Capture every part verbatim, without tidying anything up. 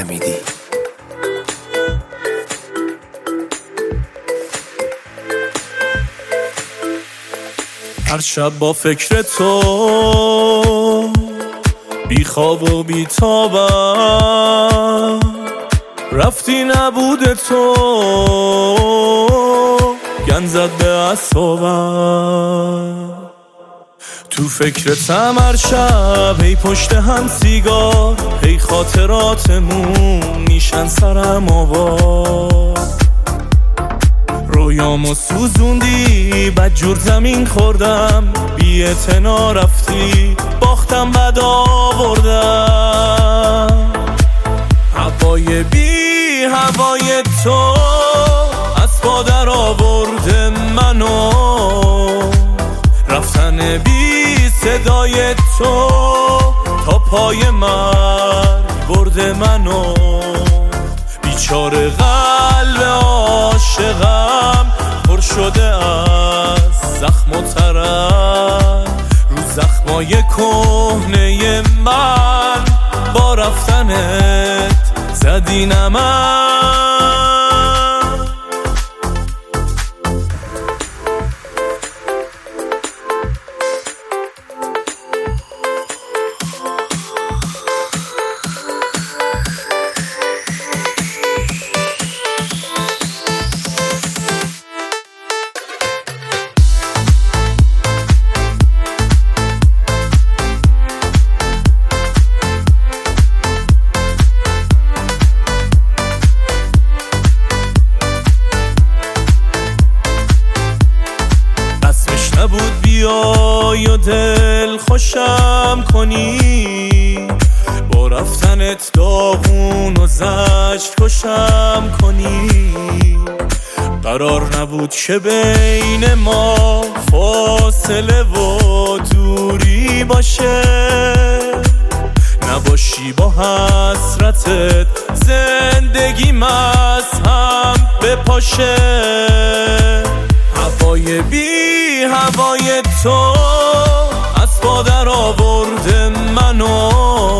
امیدی. هر شب با فکر تو بی خواب و بی تابم، رفتی نبود تو گن زد به اعصابم. تو فکرتم هر شب، هی پشت هم سیگار، هی خاطراتمون میشن سرم آوار. رویامو سوزوندی، بدجور زمین خوردم، بی اعتنا رفتی، باختم بد آوردم. هوای بی هوای تو از پا در آورده منو، رفتن بی صدای تو تا پای مرگ برده منو. بیچاره قلب عاشقم پر شده از زخم و ترک، رو زخمای کهنه من با رفتنت زدی نمک. نبود بیای و دل خوشم کنی، با رفتنت داغون و زجر کشم کنی. قرار نبود که بین ما فاصله و دوری باشه، نباشی با حسرتت زندگیم از هم بپاشه. هوای بی هوای تو از پا در آورده منو،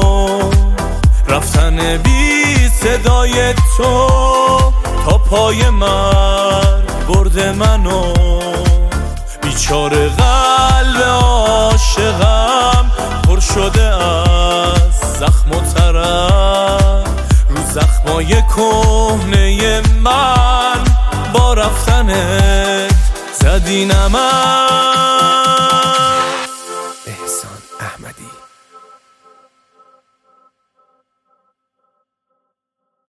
رفتن بی صدای تو تا پای مرگ برده منو. بیچاره قلب عاشقم پر شده از زخم و ترک، رو زخمای کهنه من با رفتنت زدی نمک. احسان احمدی.